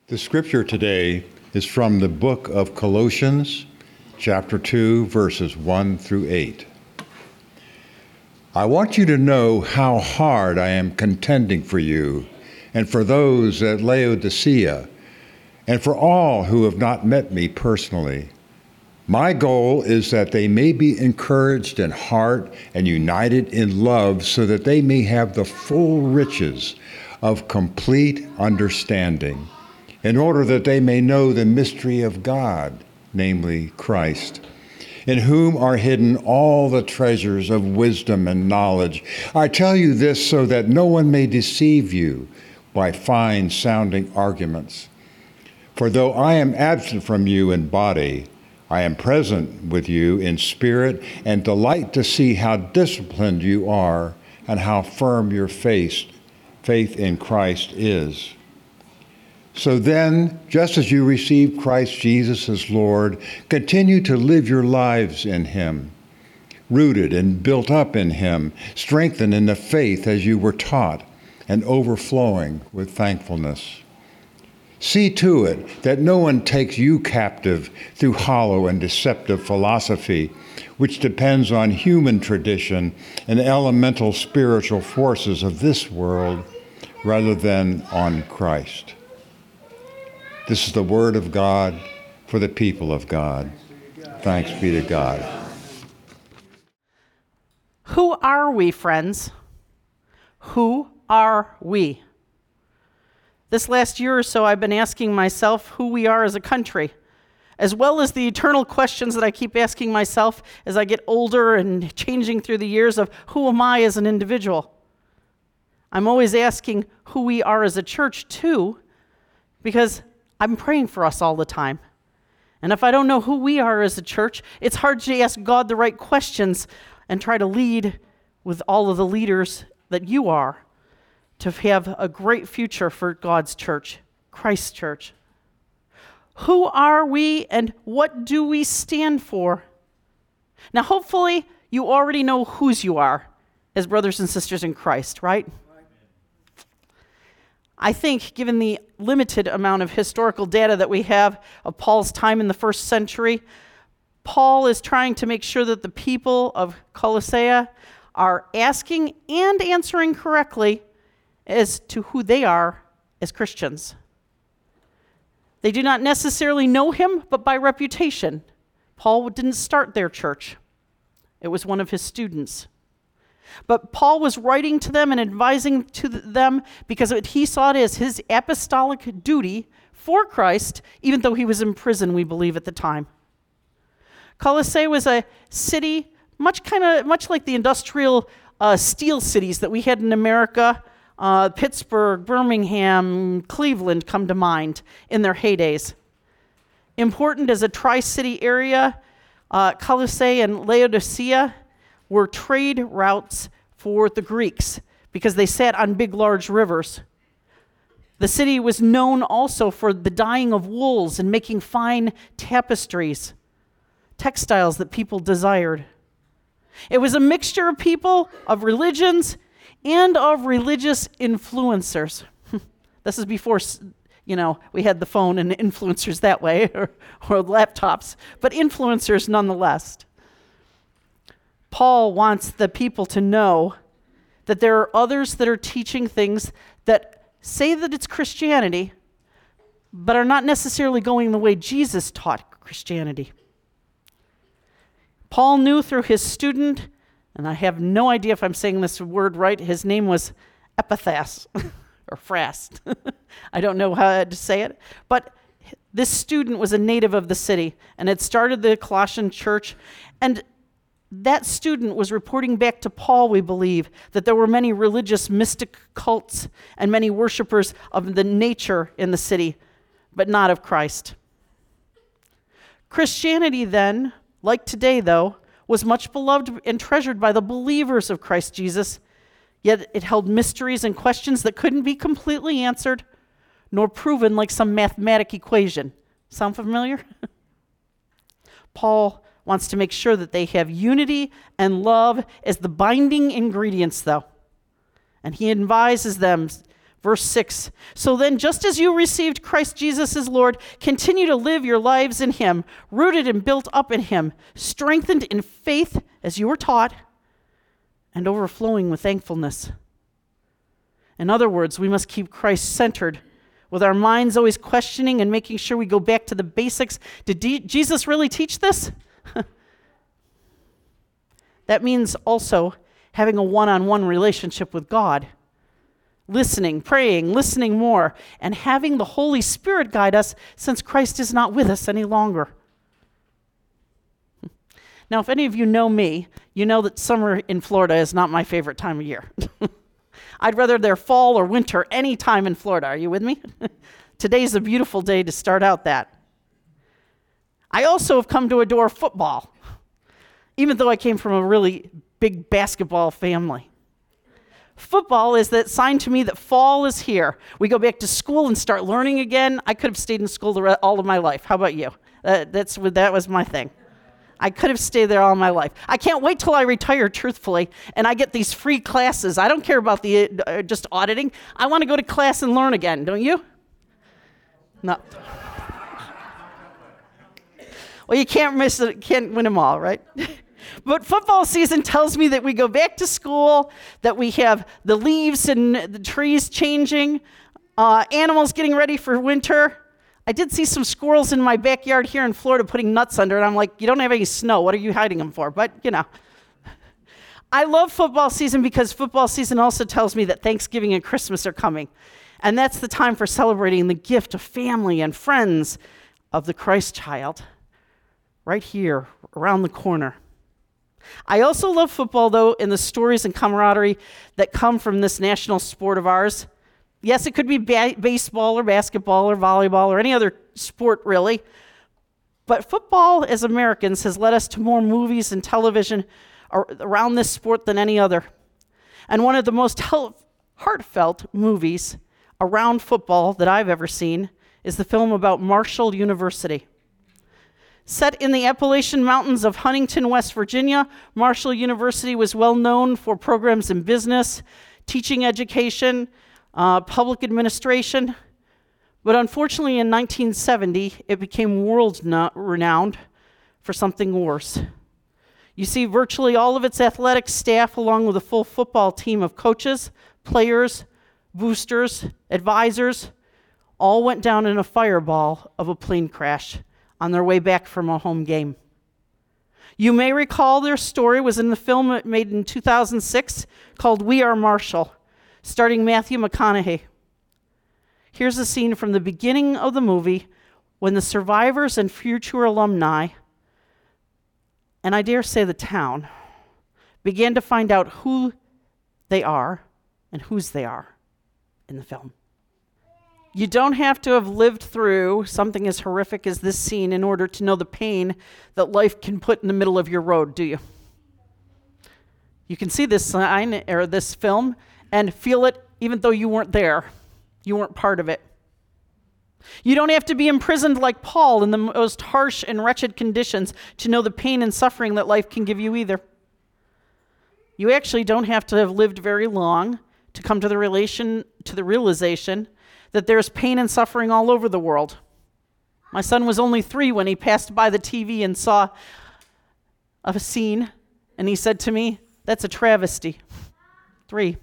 The scripture today is from the book of Colossians, chapter 2, verses 1 through 8. I want you to know how hard I am contending for you and for those at Laodicea and for all who have not met me personally. My goal is that they may be encouraged in heart and united in love so that they may have the full riches of complete understanding, in order that they may know the mystery of God, namely Christ, in whom are hidden all the treasures of wisdom and knowledge. I tell you this so that no one may deceive you by fine-sounding arguments. For though I am absent from you in body, I am present with you in spirit and delight to see how disciplined you are and how firm your faith in Christ is. So then, just as you received Christ Jesus as Lord, continue to live your lives in him, rooted and built up in him, strengthened in the faith as you were taught, and overflowing with thankfulness. See to it that no one takes you captive through hollow and deceptive philosophy, which depends on human tradition and elemental spiritual forces of this world rather than on Christ. This is the word of God for the people of God. Thanks be to God. Who are we, friends? Who are we? This last year or so, I've been asking myself who we are as a country, as well as the eternal questions that I keep asking myself as I get older and changing through the years of who am I as an individual? I'm always asking who we are as a church, too, because I'm praying for us all the time. And if I don't know who we are as a church, it's hard to ask God the right questions and try to lead with all of the leaders that you are to have a great future for God's church, Christ's church. Who are we and what do we stand for? Now, hopefully, you already know whose you are as brothers and sisters in Christ, right? I think, given the limited amount of historical data that we have of Paul's time in the first century, Paul is trying to make sure that the people of Colossae are asking and answering correctly as to who they are as Christians. They do not necessarily know him, but by reputation. Paul didn't start their church. It was one of his students. But Paul was writing to them and advising to them because he saw it as his apostolic duty for Christ, even though he was in prison, we believe, at the time. Colossae was a city much like the industrial steel cities that we had in America. Pittsburgh, Birmingham, Cleveland come to mind in their heydays. Important as a tri-city area, Colossae and Laodicea were trade routes for the Greeks because they sat on big, large rivers. The city was known also for the dyeing of wools and making fine tapestries, textiles that people desired. It was a mixture of people, of religions, and of religious influencers. This is before, we had the phone and influencers that way, or laptops, but influencers nonetheless. Paul wants the people to know that there are others that are teaching things that say that it's Christianity, but are not necessarily going the way Jesus taught Christianity. Paul knew through his student, and I have no idea if I'm saying this word right, his name was Epaphras, or Frast. I don't know how to say it, but this student was a native of the city and had started the Colossian church, and that student was reporting back to Paul, we believe, that there were many religious mystic cults and many worshipers of the nature in the city, but not of Christ. Christianity then, like today though, was much beloved and treasured by the believers of Christ Jesus, yet it held mysteries and questions that couldn't be completely answered nor proven like some mathematic equation. Sound familiar? Paul wants to make sure that they have unity and love as the binding ingredients, though. And he advises them, Verse 6, so then, just as you received Christ Jesus as Lord, continue to live your lives in him, rooted and built up in him, strengthened in faith as you were taught, and overflowing with thankfulness. In other words, we must keep Christ centered, with our minds always questioning and making sure we go back to the basics. Did Jesus really teach this? That means also having a one-on-one relationship with God. Listening, praying, listening more, and having the Holy Spirit guide us since Christ is not with us any longer. Now, if any of you know me, you know that summer in Florida is not my favorite time of year. I'd rather there fall or winter any time in Florida. Are you with me? Today's a beautiful day to start out that. I also have come to adore football, even though I came from a really big basketball family. Football is that sign to me that fall is here. We go back to school and start learning again. I could have stayed in school all of my life. How about you? That was my thing. I could have stayed there all my life. I can't wait till I retire, truthfully, and I get these free classes. I don't care about the just auditing. I want to go to class and learn again, don't you? No. Well, you can't miss it. Can't win them all, right? But football season tells me that we go back to school, that we have the leaves and the trees changing, animals getting ready for winter. I did see some squirrels in my backyard here in Florida putting nuts under it. I'm like, you don't have any snow. What are you hiding them for? But, I love football season because football season also tells me that Thanksgiving and Christmas are coming. And that's the time for celebrating the gift of family and friends of the Christ child right here around the corner. I also love football, though, in the stories and camaraderie that come from this national sport of ours. Yes, it could be baseball or basketball or volleyball or any other sport, really. But football, as Americans, has led us to more movies and television around this sport than any other. And one of the most heartfelt movies around football that I've ever seen is the film about Marshall University. Set in the Appalachian Mountains of Huntington, West Virginia, Marshall University was well known for programs in business, teaching education, public administration. But unfortunately, in 1970, it became world-renowned for something worse. You see, virtually all of its athletic staff, along with a full football team of coaches, players, boosters, advisors, all went down in a fireball of a plane crash on their way back from a home game. You may recall their story was in the film made in 2006 called We Are Marshall, starring Matthew McConaughey. Here's a scene from the beginning of the movie when the survivors and future alumni, and I dare say the town, began to find out who they are and whose they are in the film. You don't have to have lived through something as horrific as this scene in order to know the pain that life can put in the middle of your road, do you? You can see this sign or this film and feel it even though you weren't there. You weren't part of it. You don't have to be imprisoned like Paul in the most harsh and wretched conditions to know the pain and suffering that life can give you either. You actually don't have to have lived very long to come to the realization that there's pain and suffering all over the world. My son was only 3 when he passed by the TV and saw a scene, and he said to me, "That's a travesty." 3.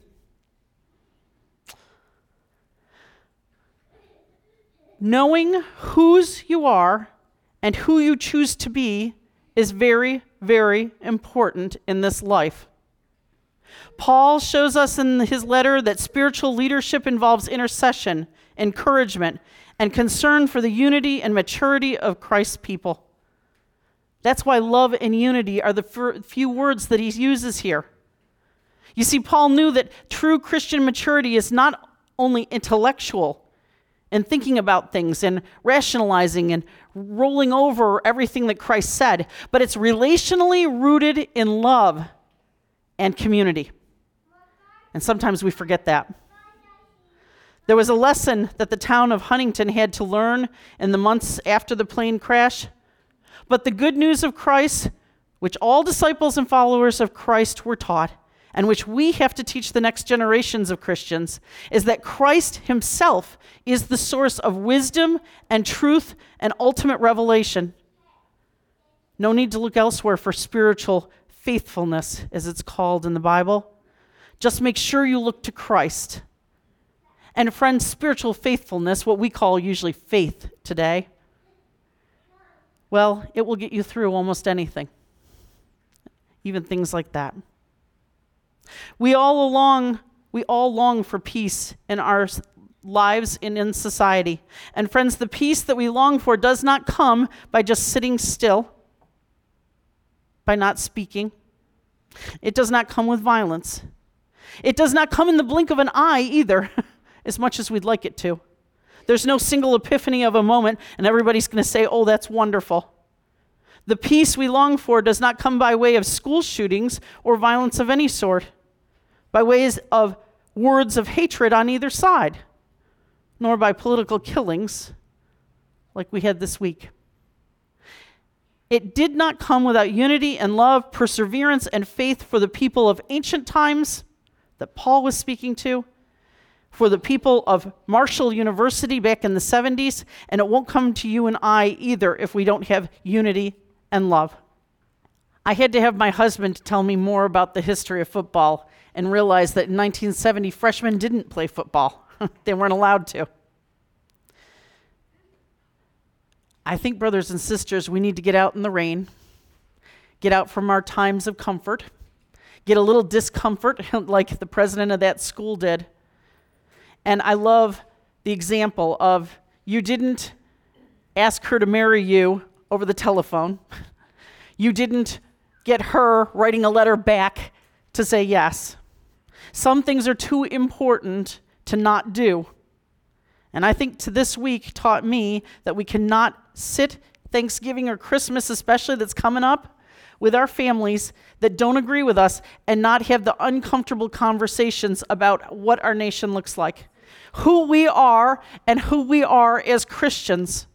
Knowing whose you are and who you choose to be is very, very important in this life. Paul shows us in his letter that spiritual leadership involves intercession, encouragement, and concern for the unity and maturity of Christ's people. That's why love and unity are the few words that he uses here. You see, Paul knew that true Christian maturity is not only intellectual and thinking about things and rationalizing and rolling over everything that Christ said, but it's relationally rooted in love and community. And sometimes we forget that. There was a lesson that the town of Huntington had to learn in the months after the plane crash. But the good news of Christ, which all disciples and followers of Christ were taught, and which we have to teach the next generations of Christians, is that Christ himself is the source of wisdom and truth and ultimate revelation. No need to look elsewhere for spiritual faithfulness, as it's called in the Bible. Just make sure you look to Christ. And friends, spiritual faithfulness, what we call usually faith today, well, it will get you through almost anything, even things like that. We all long for peace in our lives and in society. And friends, the peace that we long for does not come by just sitting still, by not speaking. It does not come with violence. It does not come in the blink of an eye either, as much as we'd like it to. There's no single epiphany of a moment, and everybody's going to say, oh, that's wonderful. The peace we long for does not come by way of school shootings or violence of any sort, by ways of words of hatred on either side, nor by political killings like we had this week. It did not come without unity and love, perseverance and faith for the people of ancient times that Paul was speaking to, for the people of Marshall University back in the 70s, and it won't come to you and I either if we don't have unity and love. I had to have my husband tell me more about the history of football and realize that in 1970, freshmen didn't play football. They weren't allowed to. I think, brothers and sisters, we need to get out in the rain, get out from our times of comfort, get a little discomfort like the president of that school did. And I love the example of you didn't ask her to marry you over the telephone. You didn't get her writing a letter back to say yes. Some things are too important to not do. And I think to this week taught me that we cannot sit Thanksgiving or Christmas especially that's coming up with our families that don't agree with us and not have the uncomfortable conversations about what our nation looks like, who we are and who we are as Christians.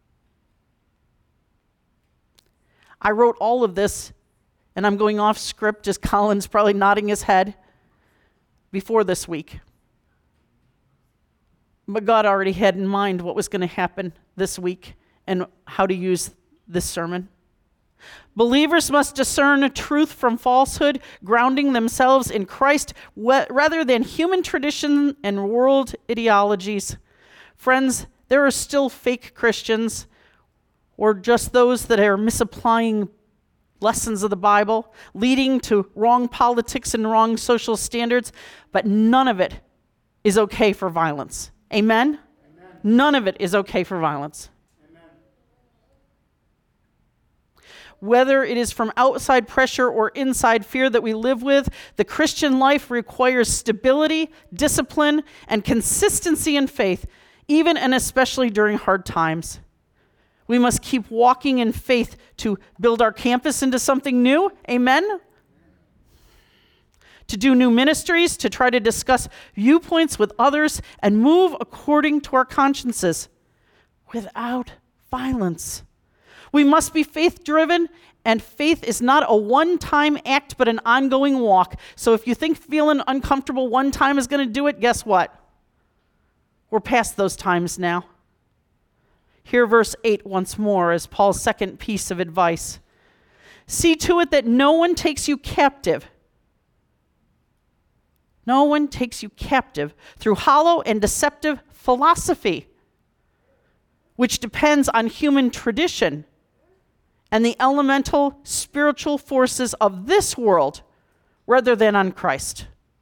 I wrote all of this, and I'm going off script, just Colin's probably nodding his head, before this week. But God already had in mind what was going to happen this week and how to use this sermon. Believers must discern truth from falsehood, grounding themselves in Christ rather than human tradition and world ideologies. Friends, there are still fake Christians or just those that are misapplying lessons of the Bible, leading to wrong politics and wrong social standards, but none of it is okay for violence. Amen? Amen. None of it is okay for violence. Amen. Whether it is from outside pressure or inside fear that we live with, the Christian life requires stability, discipline, and consistency in faith, even and especially during hard times. We must keep walking in faith to build our campus into something new. Amen? To do new ministries, to try to discuss viewpoints with others, and move according to our consciences without violence. We must be faith-driven, and faith is not a one-time act, but an ongoing walk. So if you think feeling uncomfortable one time is going to do it, guess what? We're past those times now. Hear verse 8 once more as Paul's second piece of advice. See to it that no one takes you captive. No one takes you captive through hollow and deceptive philosophy, which depends on human tradition and the elemental spiritual forces of this world rather than on Christ.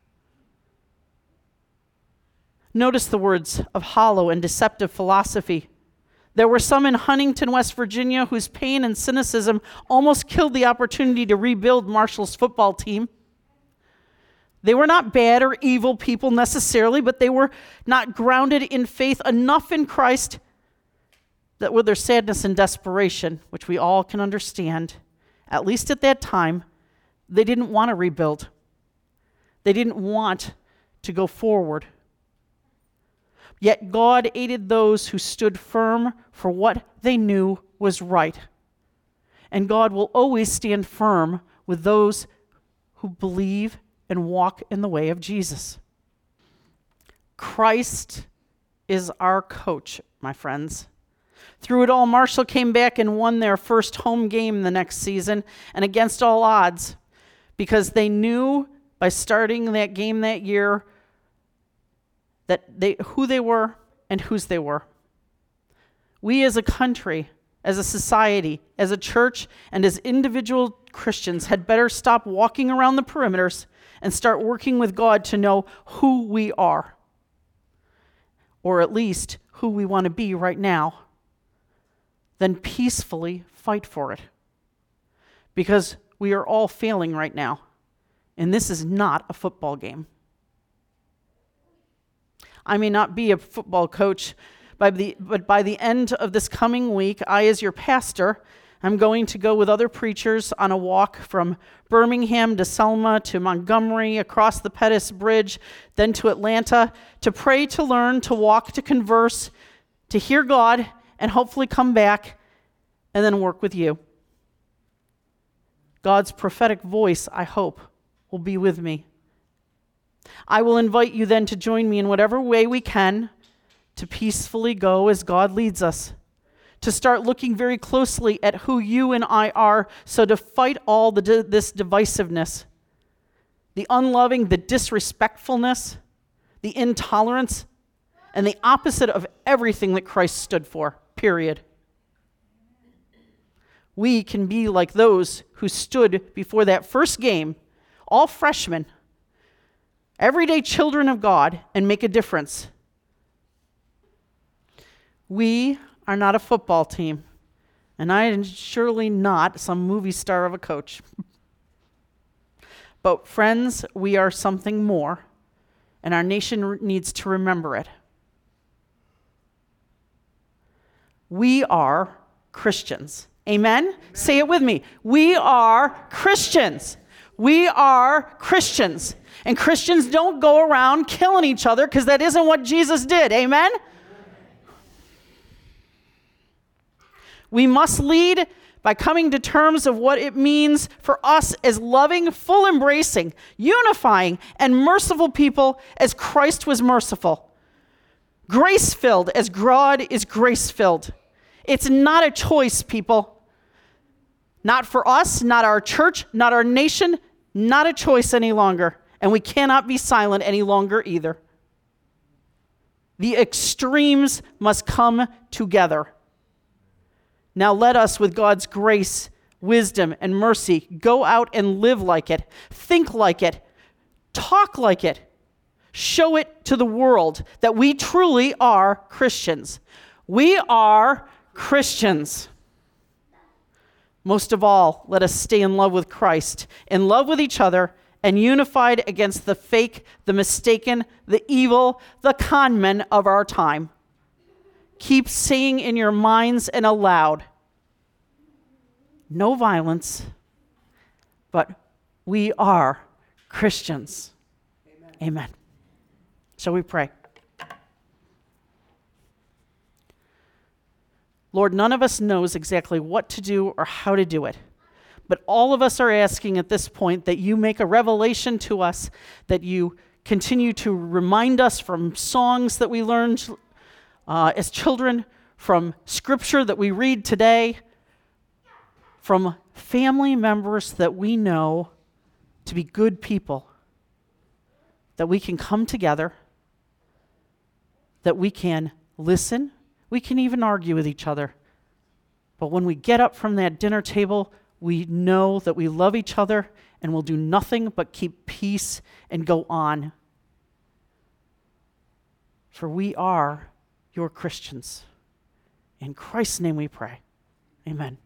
Notice the words of hollow and deceptive philosophy. There were some in Huntington, West Virginia, whose pain and cynicism almost killed the opportunity to rebuild Marshall's football team. They were not bad or evil people necessarily, but they were not grounded in faith enough in Christ that with their sadness and desperation, which we all can understand, at least at that time, they didn't want to rebuild. They didn't want to go forward. Yet God aided those who stood firm for what they knew was right. And God will always stand firm with those who believe and walk in the way of Jesus. Christ is our coach, my friends. Through it all, Marshall came back and won their first home game the next season, and against all odds, because they knew by starting that game that year that who they were and whose they were. We as a country, as a society, as a church, and as individual Christians had better stop walking around the perimeters and start working with God to know who we are, or at least who we want to be right now, then peacefully fight for it. Because we are all failing right now, and this is not a football game. I may not be a football coach, but by the end of this coming week, I, as your pastor, I'm going to go with other preachers on a walk from Birmingham to Selma to Montgomery, across the Pettus Bridge, then to Atlanta, to pray, to learn, to walk, to converse, to hear God, and hopefully come back and then work with you. God's prophetic voice, I hope, will be with me. I will invite you then to join me in whatever way we can to peacefully go as God leads us, to start looking very closely at who you and I are, so to fight all this divisiveness, the unloving, the disrespectfulness, the intolerance, and the opposite of everything that Christ stood for, period. We can be like those who stood before that first game, all freshmen, everyday children of God, and make a difference. We are not a football team, and I am surely not some movie star of a coach. But friends, we are something more, and our nation needs to remember it. We are Christians. Amen? Say it with me. We are Christians. We are Christians. And Christians don't go around killing each other, because that isn't what Jesus did. Amen? We must lead by coming to terms of what it means for us as loving, full embracing, unifying, and merciful people as Christ was merciful. Grace-filled as God is grace-filled. It's not a choice, people. Not for us, not our church, not our nation, not a choice any longer. And we cannot be silent any longer either. The extremes must come together. Now let us, with God's grace, wisdom, and mercy, go out and live like it, think like it, talk like it, show it to the world that we truly are Christians. We are Christians. Most of all, let us stay in love with Christ, in love with each other, and unified against the fake, the mistaken, the evil, the con men of our time. Keep saying in your minds and aloud, no violence, but we are Christians. Amen. Amen. Shall we pray? Lord, none of us knows exactly what to do or how to do it, but all of us are asking at this point that you make a revelation to us, that you continue to remind us from songs that we learned as children, from scripture that we read today, from family members that we know to be good people, that we can come together, that we can listen, we can even argue with each other. But when we get up from that dinner table, we know that we love each other and will do nothing but keep peace and go on. For we are your Christians. In Christ's name we pray. Amen.